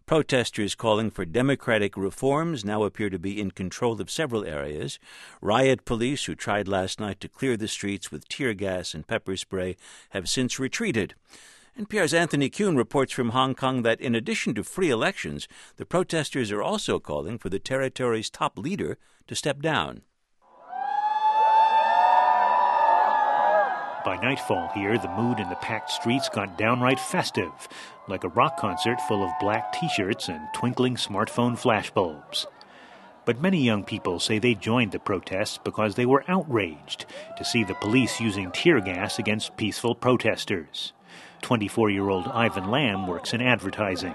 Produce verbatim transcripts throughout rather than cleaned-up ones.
Protesters calling for democratic reforms now appear to be in control of several areas. Riot police, who tried last night to clear the streets with tear gas and pepper spray, have since retreated. N P R's Anthony Kuhn reports from Hong Kong that in addition to free elections, the protesters are also calling for the territory's top leader to step down. By nightfall here, the mood in the packed streets got downright festive, like a rock concert full of black T-shirts and twinkling smartphone flashbulbs. But many young people say they joined the protests because they were outraged to see the police using tear gas against peaceful protesters. twenty-four-year-old Ivan Lam works in advertising.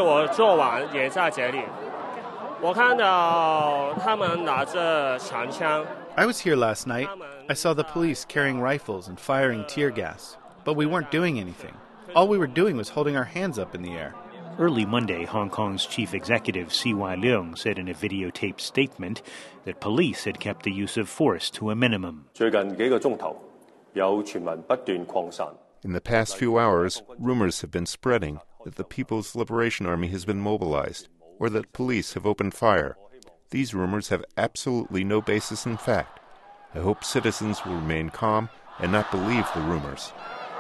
I was here last night. I saw the police carrying rifles and firing tear gas, but we weren't doing anything. All we were doing was holding our hands up in the air. Early Monday, Hong Kong's chief executive C Y Leung said in a videotaped statement that police had kept the use of force to a minimum. In the past few hours, rumors have been spreading that the People's Liberation Army has been mobilized, or that police have opened fire. These rumors have absolutely no basis in fact. I hope citizens will remain calm and not believe the rumors.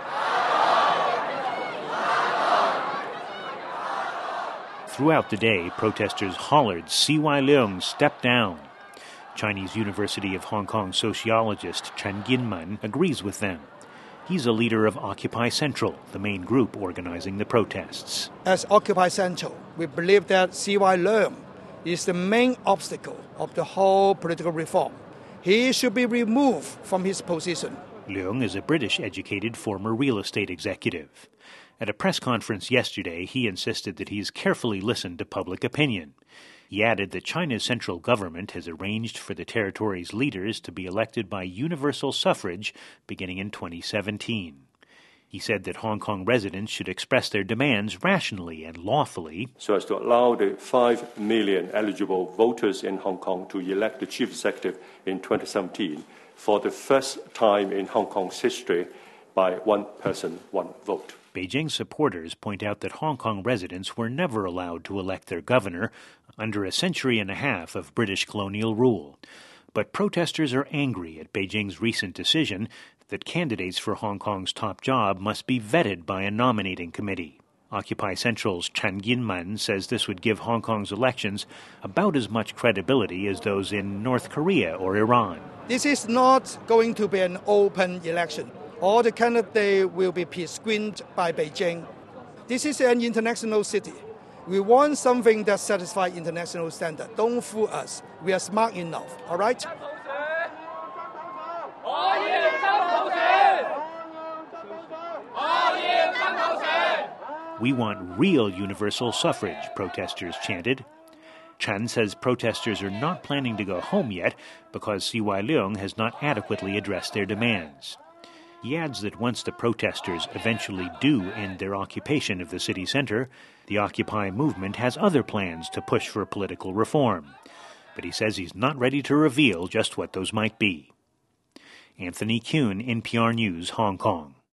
Throughout the day, protesters hollered, "C Y Leung, step down." Chinese University of Hong Kong sociologist Chen Ginman agrees with them. He's a leader of Occupy Central, the main group organizing the protests. As Occupy Central, we believe that C Y Leung is the main obstacle of the whole political reform. He should be removed from his position. Leung is a British-educated former real estate executive. At a press conference yesterday, he insisted that he's carefully listened to public opinion. He added that China's central government has arranged for the territory's leaders to be elected by universal suffrage beginning in twenty seventeen. He said that Hong Kong residents should express their demands rationally and lawfully, so as to allow the five million eligible voters in Hong Kong to elect the chief executive in twenty seventeen for the first time in Hong Kong's history by one person, one vote. Beijing supporters point out that Hong Kong residents were never allowed to elect their governor under a century and a half of British colonial rule. But protesters are angry at Beijing's recent decision that candidates for Hong Kong's top job must be vetted by a nominating committee. Occupy Central's Chen Ginman says this would give Hong Kong's elections about as much credibility as those in North Korea or Iran. This is not going to be an open election. All the candidates will be pre-screened by Beijing. This is an international city. We want something that satisfies international standards. Don't fool us. We are smart enough, all right? We want real universal suffrage, protesters chanted. Chen says protesters are not planning to go home yet because C Y Leung has not adequately addressed their demands. He adds that once the protesters eventually do end their occupation of the city center, the Occupy movement has other plans to push for political reform. But he says he's not ready to reveal just what those might be. Anthony Kuhn, N P R News, Hong Kong.